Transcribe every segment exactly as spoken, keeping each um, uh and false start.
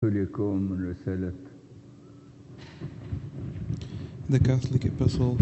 إليكم من رسالة The Catholic Epistle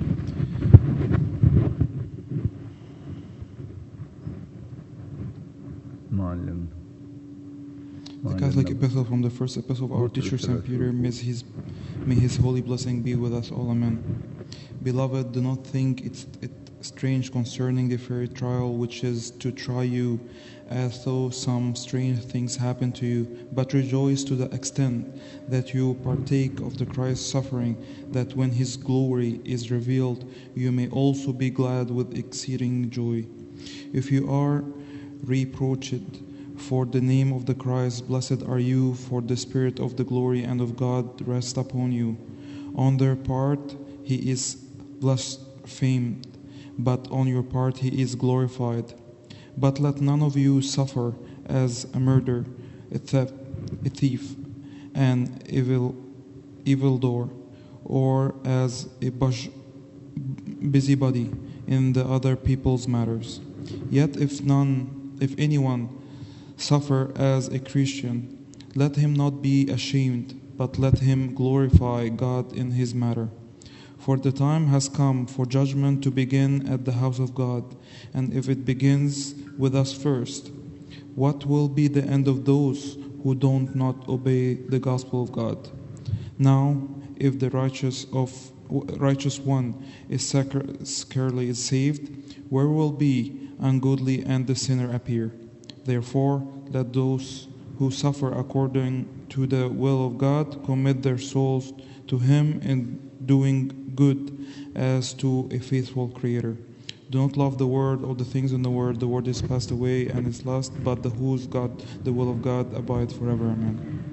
معلم The Catholic Epistle from the first epistle of our teacher Saint Peter. May his, may his holy blessing be with us all. Amen. Beloved, do not think it, it strange concerning the fiery trial which is to try you, as though some strange things happen to you, but rejoice to the extent that you partake of the Christ's suffering, that when his glory is revealed, you may also be glad with exceeding joy. If you are reproached for the name of the Christ, blessed are you, for the Spirit of the glory and of God rests upon you. On their part he is blasphemed, but on your part he is glorified. But let none of you suffer as a murderer, a theft, a thief, an evil evildoer, or as a bush, busybody in the other people's matters. Yet if none, if anyone suffer as a Christian, let him not be ashamed, but let him glorify God in his matter. For the time has come for judgment to begin at the house of God, and if it begins with us first, what will be the end of those who don't not obey the gospel of God? Now, if the righteous of righteous one is scarcely saved, where will be ungodly and the sinner appear? Therefore, let those who suffer according to the will of God commit their souls to him in doing good as to a faithful Creator. Do not love the world or the things in the world. The world is passed away and is lost, but the whose God, the will of God, abide forever. Amen.